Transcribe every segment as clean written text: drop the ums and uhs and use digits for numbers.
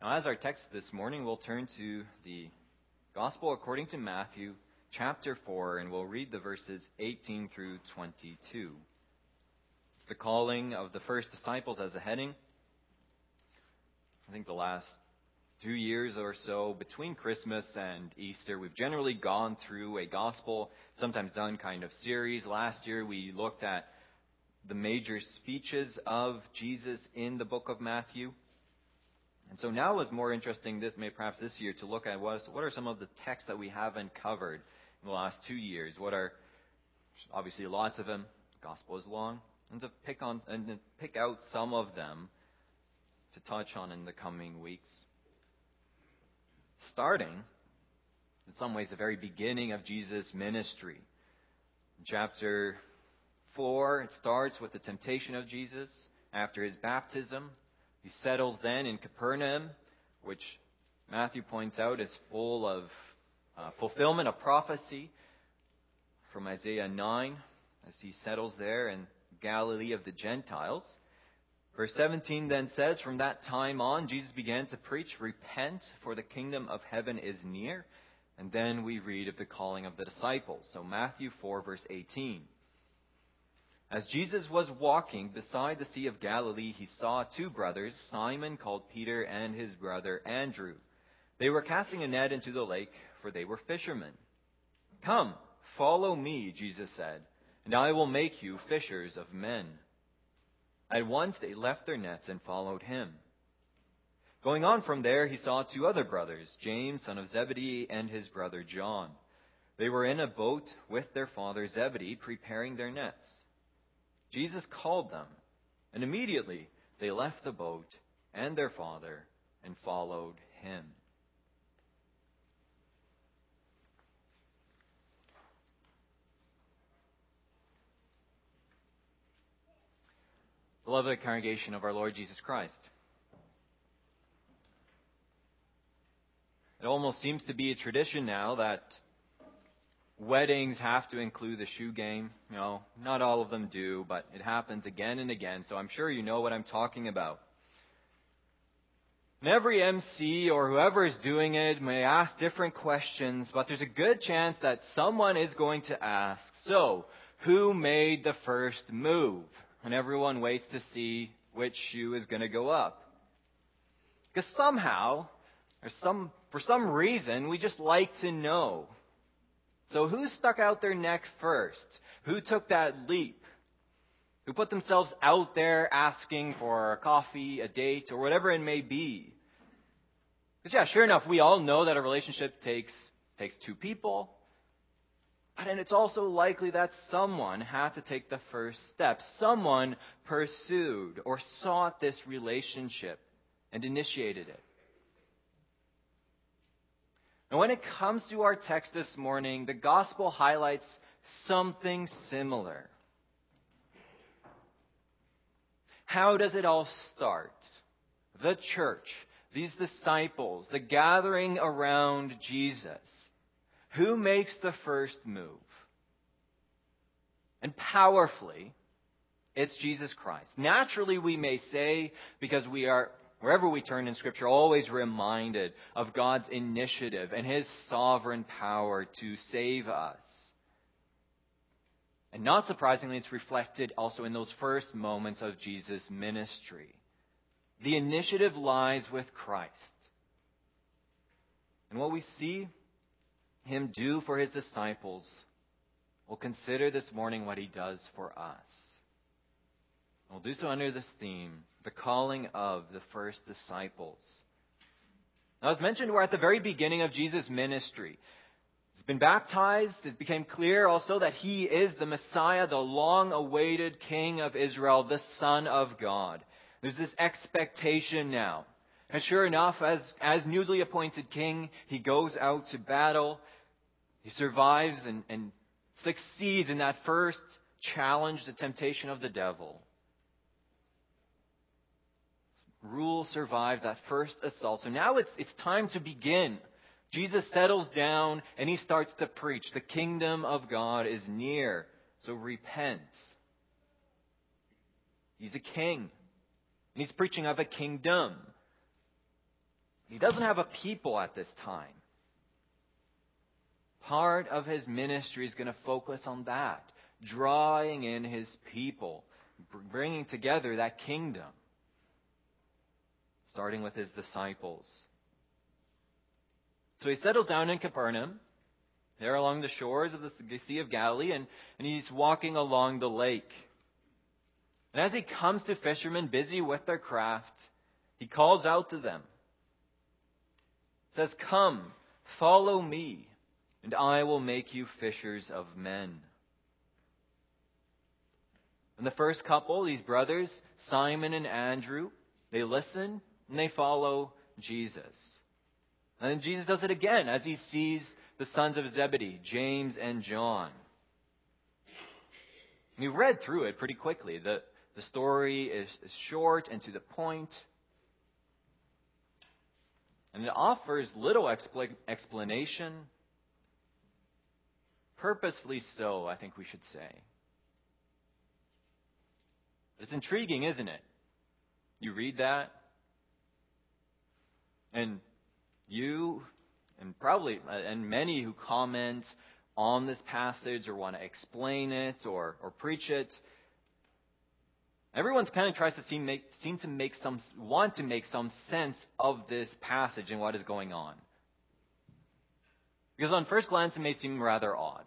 Now, as our text this morning, we'll turn to the Gospel according to Matthew, chapter 4, and we'll read the verses 18 through 22. It's the calling of the first disciples as a heading. I think the last 2 years or so, between Christmas and Easter, we've generally gone through a gospel, sometimes done kind of series. Last year, we looked at the major speeches of Jesus in the book of Matthew. And so now it's more interesting, perhaps this year, to look at what are some of the texts that we haven't covered in the last 2 years. What are, obviously lots of them, the gospel is long, and to pick out some of them to touch on in the coming weeks. Starting, in some ways, the very beginning of Jesus' ministry. In chapter 4, it starts with the temptation of Jesus after his baptism. He settles then in Capernaum, which Matthew points out is full of fulfillment of prophecy from Isaiah 9, as he settles there in Galilee of the Gentiles. Verse 17 then says, "From that time on, Jesus began to preach, 'Repent, for the kingdom of heaven is near.'" And then we read of the calling of the disciples. So Matthew 4, verse 18. "As Jesus was walking beside the Sea of Galilee, he saw 2 brothers, Simon called Peter and his brother Andrew. They were casting a net into the lake, for they were fishermen. 'Come, follow me,' Jesus said, 'and I will make you fishers of men.' At once they left their nets and followed him. Going on from there, he saw 2 other brothers, James, son of Zebedee, and his brother John. They were in a boat with their father Zebedee, preparing their nets. Jesus called them, and immediately they left the boat and their father and followed him." Beloved congregation of our Lord Jesus Christ, it almost seems to be a tradition now that weddings have to include the shoe game. Not all of them do, but it happens again and again, so I'm sure you know what I'm talking about. And every MC or whoever is doing it may ask different questions, but there's a good chance that someone is going to ask, "So, who made the first move?" And everyone waits to see which shoe is going to go up. Because somehow, for some reason, we just like to know. So who stuck out their neck first? Who took that leap? Who put themselves out there asking for a coffee, a date, or whatever it may be? Because sure enough, we all know that a relationship takes 2 people. And it's also likely that someone had to take the first step. Someone pursued or sought this relationship and initiated it. And when it comes to our text this morning, the gospel highlights something similar. How does it all start? The church, these disciples, the gathering around Jesus. Who makes the first move? And powerfully, it's Jesus Christ. Naturally, we may say, because we are, wherever we turn in Scripture, always reminded of God's initiative and His sovereign power to save us. And not surprisingly, it's reflected also in those first moments of Jesus' ministry. The initiative lies with Christ. And what we see Him do for His disciples, we'll consider this morning what He does for us. We'll do so under this theme, the calling of the first disciples. Now, as mentioned, we're at the very beginning of Jesus' ministry. He's been baptized. It became clear also that He is the Messiah, the long-awaited King of Israel, the Son of God. There's this expectation now. And sure enough, as newly appointed king, He goes out to battle. He survives and succeeds in that first challenge, the temptation of the devil. Rule survives that first assault. So now it's time to begin. Jesus settles down and He starts to preach. The kingdom of God is near. So repent. He's a king. And He's preaching of a kingdom. He doesn't have a people at this time. Part of his ministry is going to focus on that, drawing in his people, bringing together that kingdom, starting with his disciples. So he settles down in Capernaum, there along the shores of the Sea of Galilee, and he's walking along the lake. And as he comes to fishermen busy with their craft, he calls out to them. He says, "Come, follow me, and I will make you fishers of men." And the first couple, these brothers, Simon and Andrew, they listen and they follow Jesus. And then Jesus does it again as he sees the sons of Zebedee, James and John. And we read through it pretty quickly. The story is short and to the point. And it offers little explanation. Purposefully so, I think we should say. It's intriguing, isn't it? You read that, and you, and many who comment on this passage or want to explain it or preach it, everyone's kind of tries to want to make some sense of this passage and what is going on. Because on first glance, it may seem rather odd.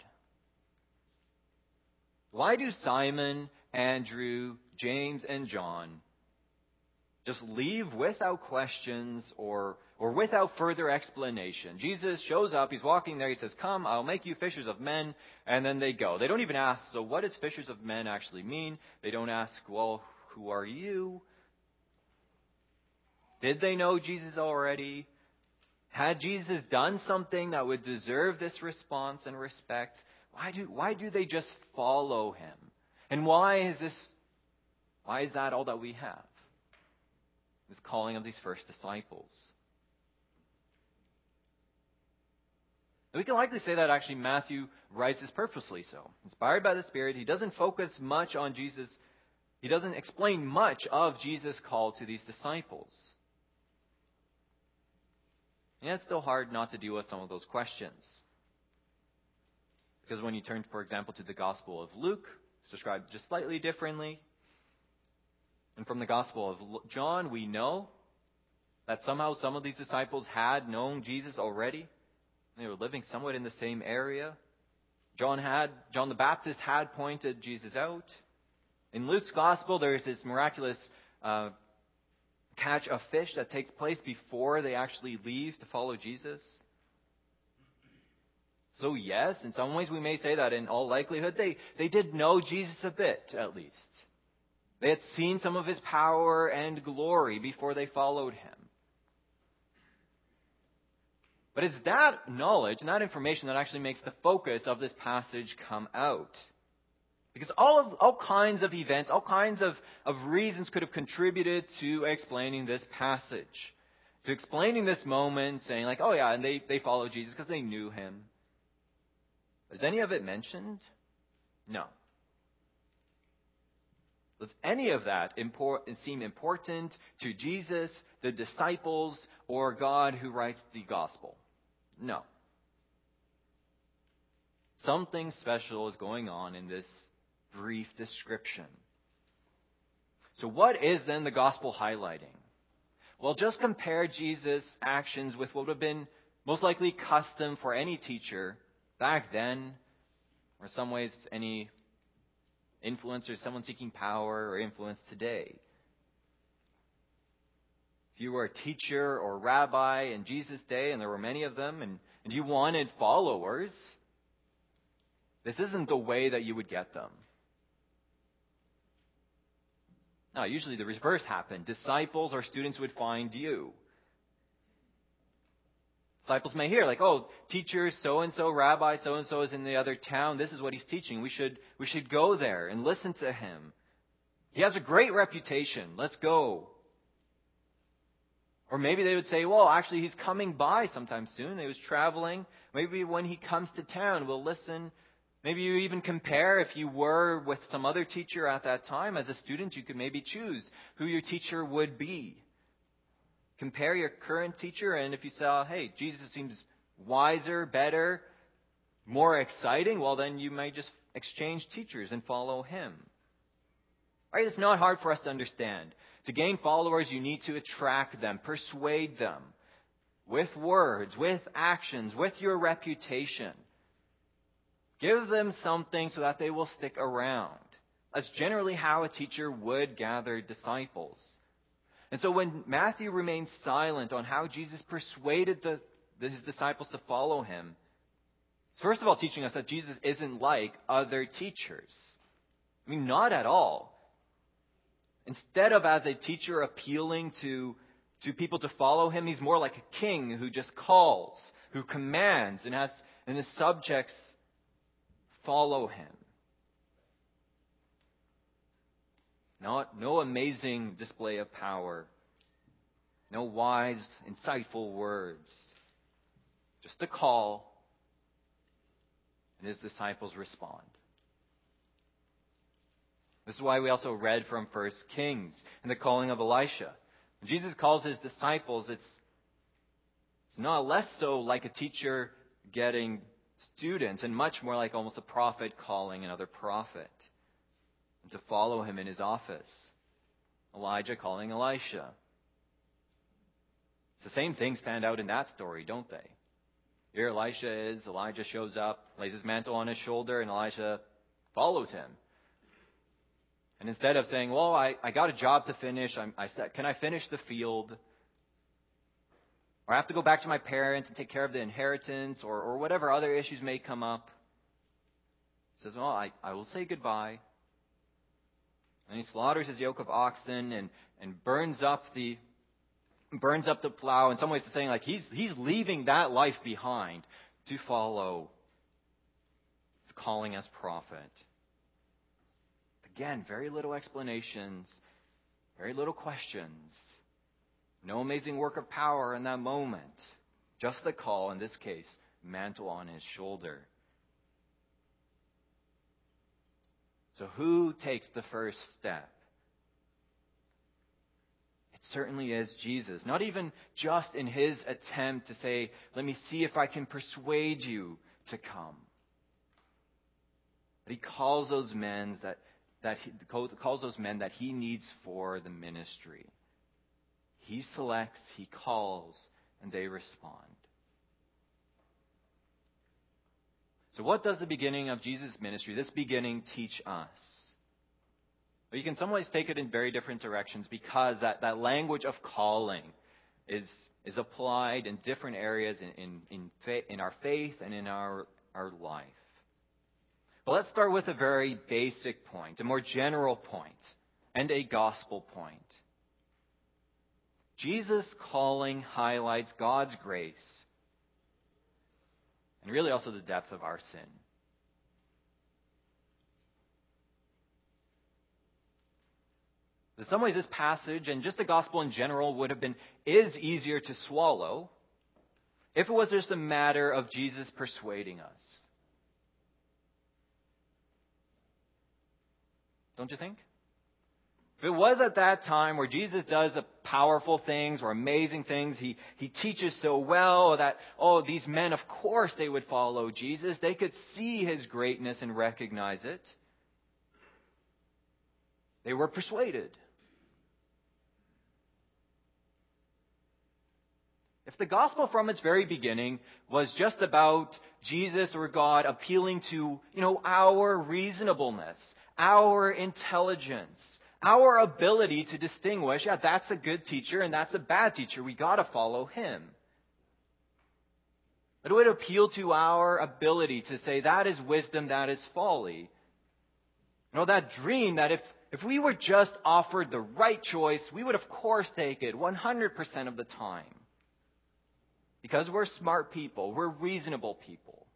Why do Simon, Andrew, James, and John just leave without questions or without further explanation? Jesus shows up, he's walking there, he says, "Come, I'll make you fishers of men," and then they go. They don't even ask, so what does fishers of men actually mean? They don't ask, well, who are you? Did they know Jesus already? Had Jesus done something that would deserve this response and respect? Why do they just follow him? And why is that all that we have? This calling of these first disciples. And we can likely say that actually Matthew writes this purposely so. Inspired by the Spirit, he doesn't focus much on Jesus. He doesn't explain much of Jesus' call to these disciples. And it's still hard not to deal with some of those questions. Because when you turn, for example, to the Gospel of Luke, it's described just slightly differently. And from the Gospel of John, we know that somehow some of these disciples had known Jesus already. They were living somewhat in the same area. John the Baptist had pointed Jesus out. In Luke's Gospel, there is this miraculous catch of fish that takes place before they actually leave to follow Jesus. So yes, in some ways we may say that in all likelihood they did know Jesus a bit, at least. They had seen some of his power and glory before they followed him. But it's that knowledge and that information that actually makes the focus of this passage come out. Because all kinds of events, all kinds of reasons could have contributed to explaining this passage. To explaining this moment, saying like, oh yeah, and they followed Jesus because they knew him. Is any of it mentioned? No. Does any of that seem important to Jesus, the disciples, or God who writes the gospel? No. Something special is going on in this brief description. So what is then the gospel highlighting? Well, just compare Jesus' actions with what would have been most likely custom for any teacher back then, or in some ways any influencer, someone seeking power or influence today. If you were a teacher or rabbi in Jesus' day, and there were many of them, and you wanted followers, this isn't the way that you would get them. Now, usually the reverse happened. Disciples or students would find you. Disciples may hear, like, oh, teacher so-and-so, rabbi so-and-so is in the other town. This is what he's teaching. We should go there and listen to him. He has a great reputation. Let's go. Or maybe they would say, well, actually, he's coming by sometime soon. He was traveling. Maybe when he comes to town, we'll listen. Maybe you even compare if you were with some other teacher at that time. As a student, you could maybe choose who your teacher would be. compare your current teacher, and if you saw, hey, Jesus seems wiser, better, more exciting, well, then you might just exchange teachers and follow him. Right? It's not hard for us to understand. To gain followers, you need to attract them, persuade them with words, with actions, with your reputation. Give them something so that they will stick around. That's generally how a teacher would gather disciples. And so when Matthew remains silent on how Jesus persuaded his disciples to follow him, it's first of all teaching us that Jesus isn't like other teachers. I mean, not at all. Instead of as a teacher appealing to people to follow him, he's more like a king who just calls, who commands, and his subjects follow him. No amazing display of power. No wise, insightful words. Just a call, and his disciples respond. This is why we also read from 1 Kings and the calling of Elisha. When Jesus calls his disciples, it's not less so like a teacher getting students, and much more like almost a prophet calling another prophet, and to follow him in his office. Elijah calling Elisha. It's the same things stand out in that story, don't they? Here Elijah shows up, lays his mantle on his shoulder, and Elisha follows him. And instead of saying, well, I got a job to finish, I said, can I finish the field? Or I have to go back to my parents and take care of the inheritance, or whatever other issues may come up. He says, well, I will say goodbye. And he slaughters his yoke of oxen and burns up the plow. In some ways, it's saying like he's leaving that life behind to follow his calling as prophet. Again, very little explanations, very little questions. No amazing work of power in that moment. Just the call, in this case, mantle on his shoulder. So who takes the first step? It certainly is Jesus. Not even just in his attempt to say, let me see if I can persuade you to come. But he calls those men that he needs for the ministry. He selects, he calls, and they respond. So what does the beginning of Jesus' ministry, this beginning, teach us? Well, you can in some ways take it in very different directions, because that language of calling is applied in different areas in our faith and in our life. But let's start with a very basic point, a more general point, and a gospel point. Jesus' calling highlights God's grace, and really also the depth of our sin. In some ways, this passage, and just the gospel in general, is easier to swallow if it was just a matter of Jesus persuading us. Don't you think? If it was at that time where Jesus does powerful things or amazing things, he teaches so well that, these men, of course they would follow Jesus. They could see his greatness and recognize it. They were persuaded. If the gospel from its very beginning was just about Jesus or God appealing to, our reasonableness, our intelligence, our ability to distinguish, that's a good teacher and that's a bad teacher, we got to follow him. It would appeal to our ability to say that is wisdom, that is folly. That dream that if we were just offered the right choice, we would of course take it 100% of the time. Because we're smart people, we're reasonable people.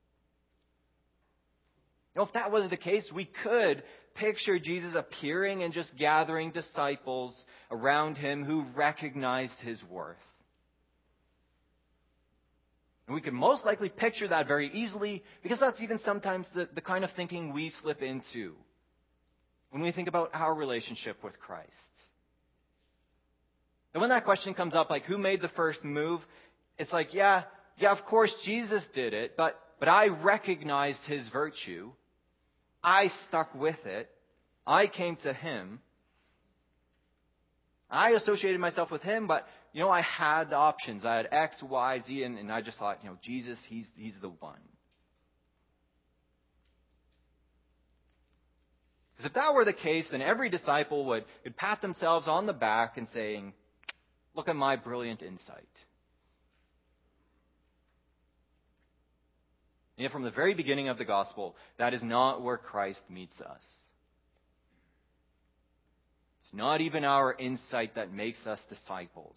If that was the case, we could picture Jesus appearing and just gathering disciples around him who recognized his worth. And we could most likely picture that very easily, because that's even sometimes the kind of thinking we slip into when we think about our relationship with Christ. And when that question comes up, like, who made the first move? It's like, yeah, of course Jesus did it, but I recognized his virtue. I stuck with it. I came to him. I associated myself with him, but, I had options. I had X, Y, Z, and I just thought, Jesus, he's the one. Because if that were the case, then every disciple would pat themselves on the back and saying, look at my brilliant insight. And yet from the very beginning of the gospel, that is not where Christ meets us. It's not even our insight that makes us disciples.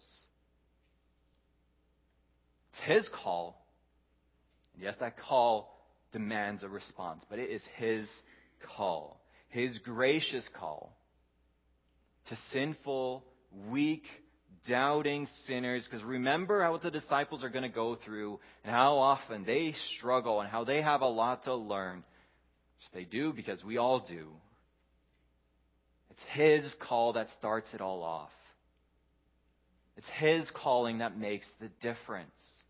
It's his call. And yes, that call demands a response, but it is his call. His gracious call to sinful, weak, doubting sinners. Because remember what the disciples are going to go through and how often they struggle and how they have a lot to learn. Which they do because we all do. It's his call that starts it all off. It's his calling that makes the difference.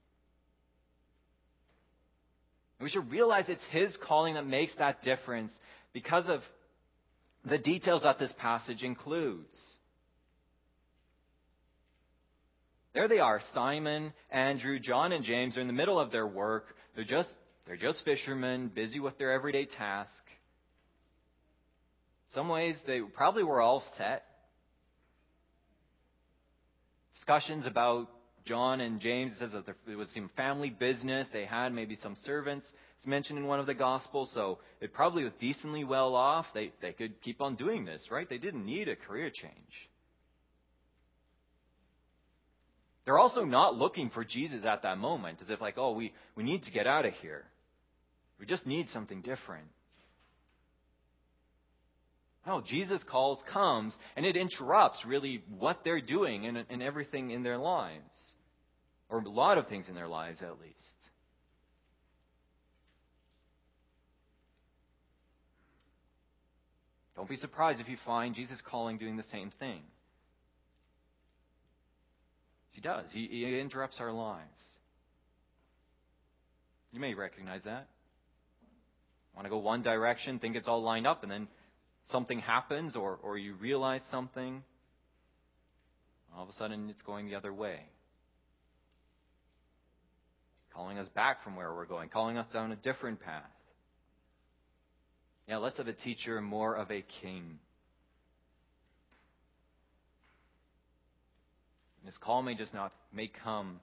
And we should realize it's his calling that makes that difference because of the details that this passage includes. There they are, Simon, Andrew, John, and James are in the middle of their work. They're just fishermen, busy with their everyday task. In some ways, they probably were all set. Discussions about John and James, it says that it was some family business. They had maybe some servants. It's mentioned in one of the Gospels, so it probably was decently well off. They could keep on doing this, right? They didn't need a career change. They're also not looking for Jesus at that moment, as if like, oh, we need to get out of here. We just need something different. No, Jesus comes, and it interrupts really what they're doing and everything in their lives. Or a lot of things in their lives, at least. Don't be surprised if you find Jesus calling doing the same thing. He does. He interrupts our lives. You may recognize that. Want to go one direction, think it's all lined up, and then something happens or you realize something. All of a sudden, it's going the other way. Calling us back from where we're going, calling us down a different path. Yeah, less of a teacher, more of a king. And his call may come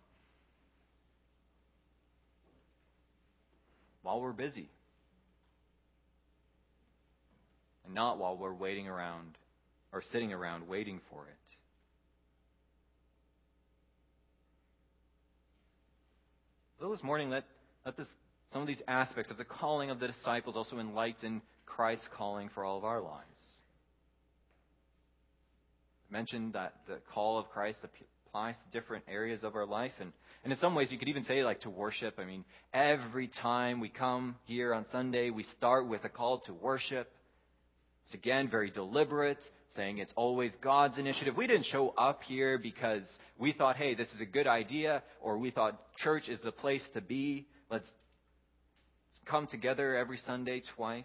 while we're busy. And not while we're waiting around or sitting around waiting for it. So this morning, let some of these aspects of the calling of the disciples also enlighten Christ's calling for all of our lives. I mentioned that the call of Christ applies to different areas of our life. And in some ways, you could even say like to worship. I mean, every time we come here on Sunday, we start with a call to worship. It's again very deliberate, saying it's always God's initiative. We didn't show up here because we thought, hey, this is a good idea, or we thought church is the place to be. Let's come together every Sunday twice.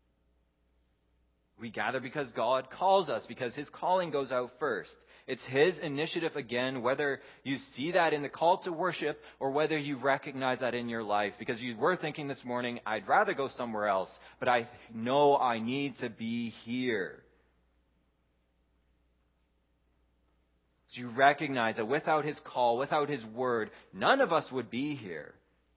We gather because God calls us, because his calling goes out first. It's his initiative again, whether you see that in the call to worship or whether you recognize that in your life. Because you were thinking this morning, I'd rather go somewhere else, but I know I need to be here. So you recognize that without his call, without his word, none of us would be here.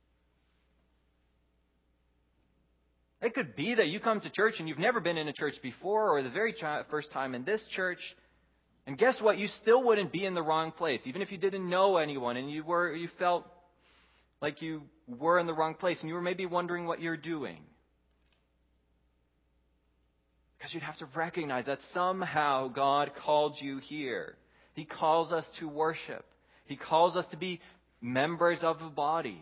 It could be that you come to church and you've never been in a church before, or the very first time in this church. And guess what? You still wouldn't be in the wrong place, even if you didn't know anyone and you felt like you were in the wrong place and you were maybe wondering what you're doing. Because you'd have to recognize that somehow God called you here. He calls us to worship. He calls us to be members of a body.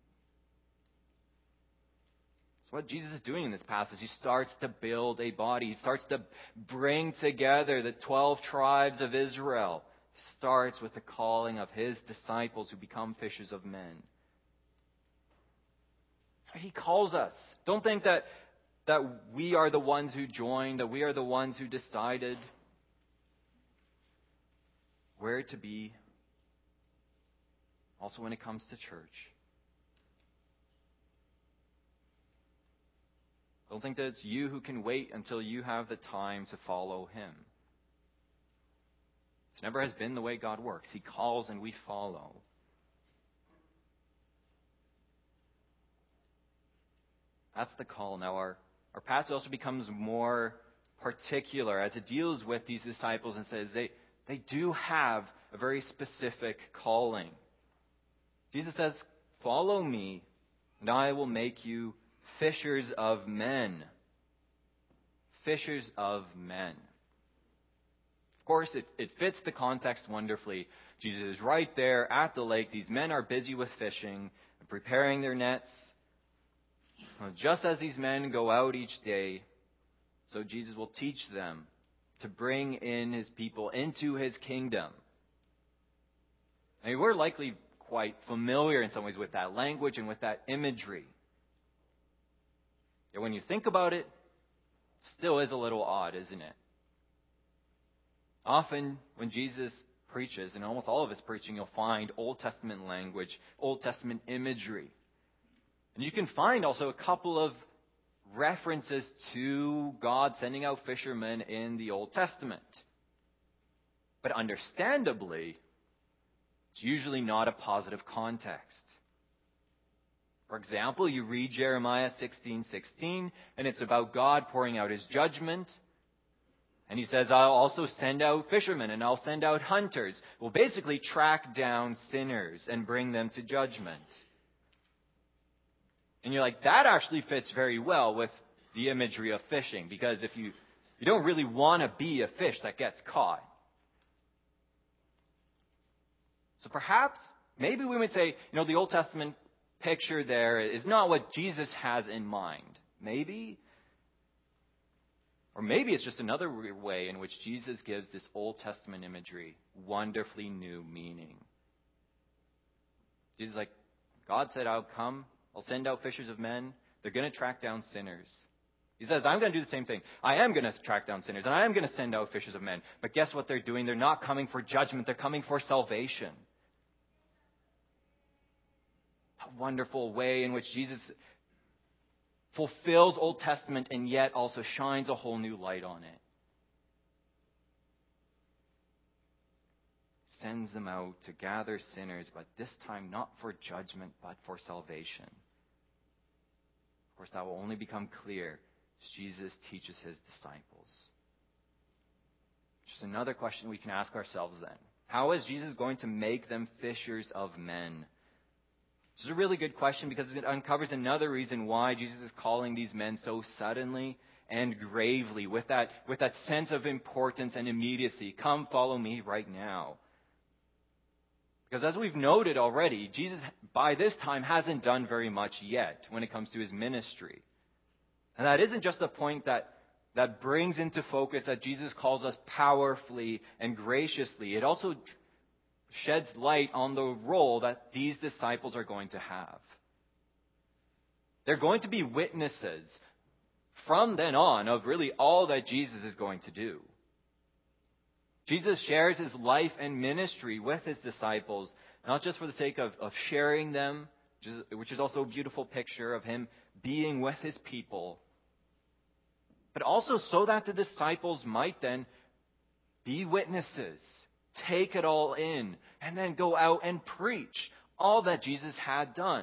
So what Jesus is doing in this passage, he starts to build a body. He starts to bring together the 12 tribes of Israel. starts with the calling of his disciples who become fishers of men. He calls us. Don't think that we are the ones who joined, that we are the ones who decided where to be. Also when it comes to church. Don't think that it's you who can wait until you have the time to follow him. This never has been the way God works. He calls and we follow. That's the call. Now our passage also becomes more particular as it deals with these disciples and says they do have a very specific calling. Jesus says, "Follow me, and I will make you fishers of men." Fishers of men. Of course, it fits the context wonderfully. Jesus is right there at the lake. These men are busy with fishing and preparing their nets. Just as these men go out each day, so Jesus will teach them to bring in his people into his kingdom. I mean, we're likely quite familiar in some ways with that language and with that imagery. Yet when you think about it, it still is a little odd, isn't it? Often when Jesus preaches, in almost all of his preaching, you'll find Old Testament language, Old Testament imagery. And you can find also a couple of references to God sending out fishermen in the Old Testament. But understandably, it's usually not a positive context. For example, you read Jeremiah 16:16, and it's about God pouring out his judgment. And he says, "I'll also send out fishermen, and I'll send out hunters." Will basically track down sinners and bring them to judgment. And you're like, that actually fits very well with the imagery of fishing, because if you don't really want to be a fish that gets caught. So perhaps, maybe we would say, the Old Testament picture there is not what Jesus has in mind. Maybe. Or maybe it's just another way in which Jesus gives this Old Testament imagery wonderfully new meaning. Jesus is like, God said, I'll send out fishers of men. They're going to track down sinners. He says, I'm going to do the same thing. I am going to track down sinners, and I am going to send out fishers of men. But guess what they're doing? They're not coming for judgment. They're coming for salvation. A wonderful way in which Jesus fulfills Old Testament and yet also shines a whole new light on it. Sends them out to gather sinners, but this time not for judgment, but for salvation. Of course, that will only become clear as Jesus teaches his disciples. Just another question we can ask ourselves then. How is Jesus going to make them fishers of men? This is a really good question because it uncovers another reason why Jesus is calling these men so suddenly and gravely with that sense of importance and immediacy. Come, follow me right now. Because as we've noted already, Jesus, by this time, hasn't done very much yet when it comes to his ministry. And that isn't just the point that brings into focus that Jesus calls us powerfully and graciously. It also sheds light on the role that these disciples are going to have. They're going to be witnesses from then on of really all that Jesus is going to do. Jesus shares his life and ministry with his disciples, not just for the sake of sharing them, which is also a beautiful picture of him being with his people, but also so that the disciples might then be witnesses, take it all in, and then go out and preach all that Jesus had done.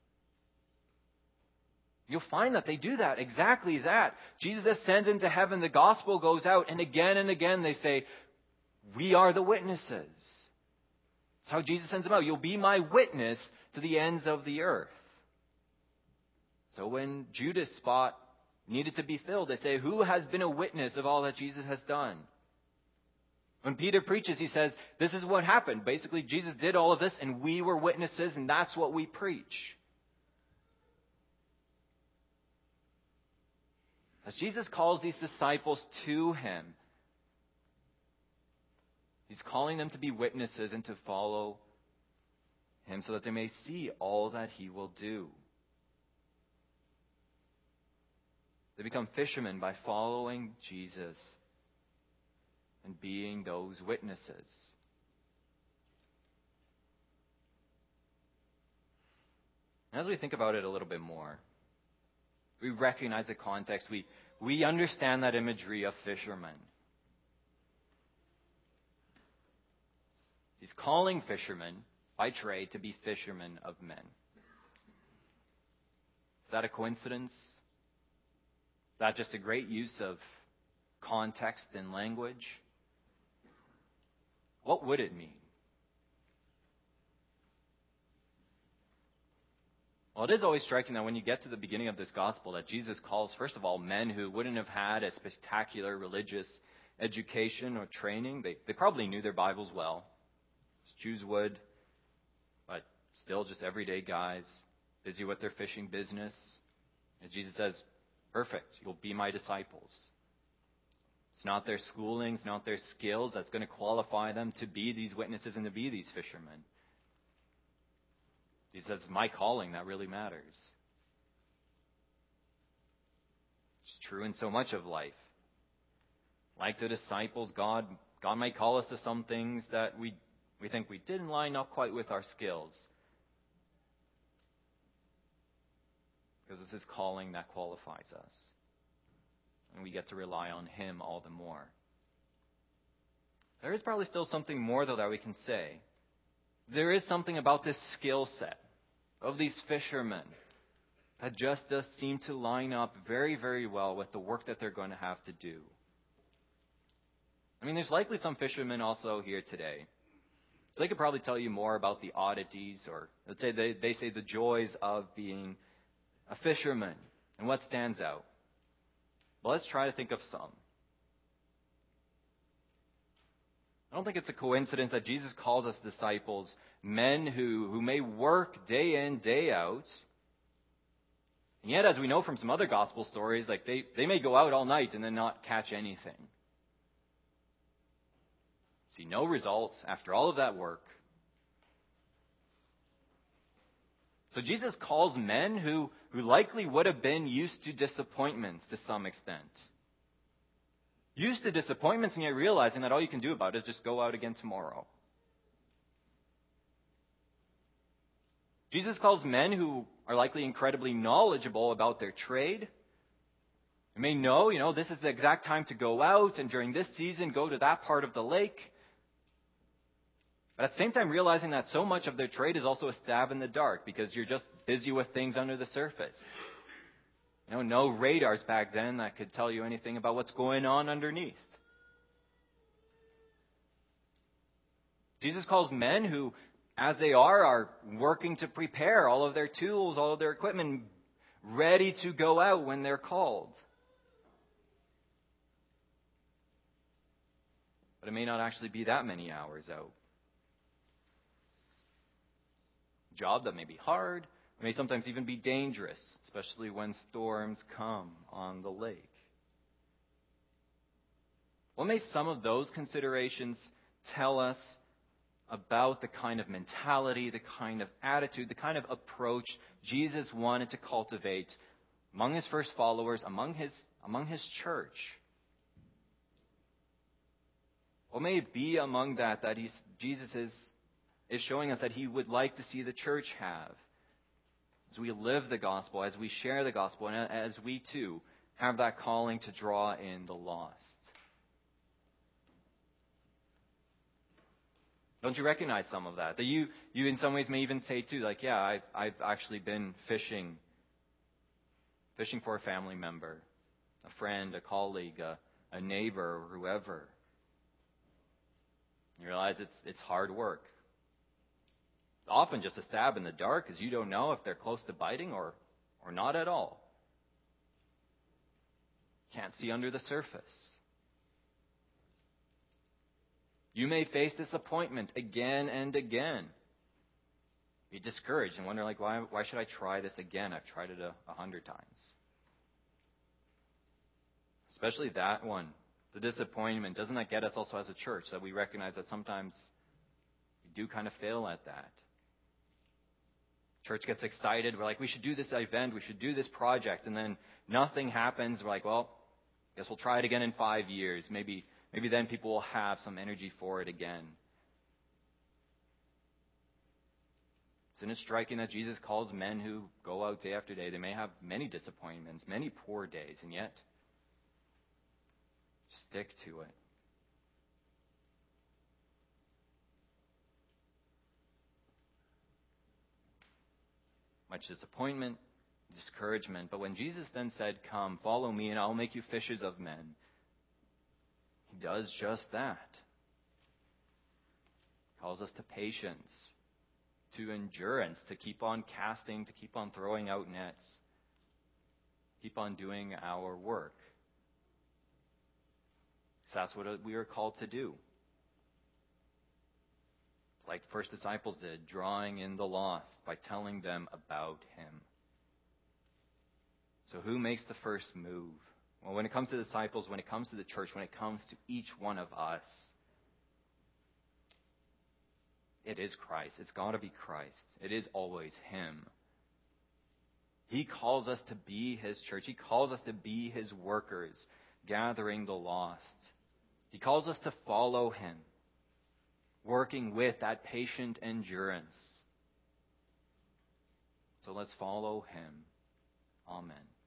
You'll find that they do that, exactly that. Jesus ascends into heaven, the gospel goes out, and again they say, we are the witnesses. That's how Jesus sends them out. You'll be my witness to the ends of the earth. So when Judas' spot needed to be filled, they say, who has been a witness of all that Jesus has done? When Peter preaches, he says, this is what happened. Basically, Jesus did all of this, and we were witnesses, and that's what we preach. As Jesus calls these disciples to him, he's He's calling them to be witnesses and to follow him so that they may see all that he will do. They become fishermen by following Jesus and being those witnesses. As we think about it a little bit more, we recognize the context. We understand that imagery of fishermen. He's calling fishermen by trade to be fishermen of men. Is that a coincidence? Is that just a great use of context and language? What would it mean? Well, it is always striking that when you get to the beginning of this gospel that Jesus calls, first of all, men who wouldn't have had a spectacular religious education or training. They probably knew their Bibles well. Jews would, but still just everyday guys, busy with their fishing business. And Jesus says, perfect, you'll be my disciples. It's not their schooling, it's not their skills that's going to qualify them to be these witnesses and to be these fishermen. He says, my calling, that really matters. It's true in so much of life. Like the disciples, God might call us to some things that we think we didn't line up quite with our skills. Because it's his calling that qualifies us. And we get to rely on him all the more. There is probably still something more, though, that we can say. There is something about this skill set of these fishermen that just does seem to line up very, very well with the work that they're going to have to do. I mean, there's likely some fishermen also here today. So they could probably tell you more about the oddities, or let's say they say the joys of being a fisherman and what stands out. But let's try to think of some. I don't think it's a coincidence that Jesus calls us disciples men who may work day in, day out. And yet, as we know from some other gospel stories, like they may go out all night and then not catch anything. See no results after all of that work. So Jesus calls men who likely would have been used to disappointments to some extent. Used to disappointments, and yet realizing that all you can do about it is just go out again tomorrow. Jesus calls men who are likely incredibly knowledgeable about their trade. They may know, this is the exact time to go out, and during this season, go to that part of the lake. But at the same time, realizing that so much of their trade is also a stab in the dark because you're just busy with things under the surface. No radars back then that could tell you anything about what's going on underneath. Jesus calls men who, as they are working to prepare all of their tools, all of their equipment, ready to go out when they're called. But it may not actually be that many hours out. Job that may be hard, it may sometimes even be dangerous, especially when storms come on the lake. What may some of those considerations tell us about the kind of mentality, the kind of attitude, the kind of approach Jesus wanted to cultivate among his first followers, among his church? What may it be among that Jesus is showing us that he would like to see the church have? As we live the gospel, as we share the gospel, and as we too have that calling to draw in the lost. Don't you recognize some of that? That you in some ways may even say too, like, yeah, I've actually been fishing for a family member, a friend, a colleague, a neighbor, or whoever. You realize it's hard work. It's often just a stab in the dark because you don't know if they're close to biting or not at all. Can't see under the surface. You may face disappointment again and again. Be discouraged and wonder, like, why should I try this again? I've tried it 100 times. Especially that one, The disappointment, doesn't that get us also as a church, that we recognize that sometimes we do kind of fail at that? Church gets excited. We're like, we should do this event. We should do this project. And then nothing happens. We're like, well, guess we'll try it again in 5 years. Maybe then people will have some energy for it again. Isn't it striking that Jesus calls men who go out day after day? They may have many disappointments, many poor days, and yet stick to it. Much disappointment, discouragement. But when Jesus then said, "Come, follow me, and I'll make you fishers of men," he does just that. He calls us to patience, to endurance, to keep on casting, to keep on throwing out nets, keep on doing our work. So that's what we are called to do. It's like the first disciples did, drawing in the lost by telling them about him. So who makes the first move? Well, when it comes to disciples, when it comes to the church, when it comes to each one of us, it is Christ. It's got to be Christ. It is always him. He calls us to be his church. He calls us to be his workers, gathering the lost. He calls us to follow him, working with that patient endurance. So let's follow him. Amen.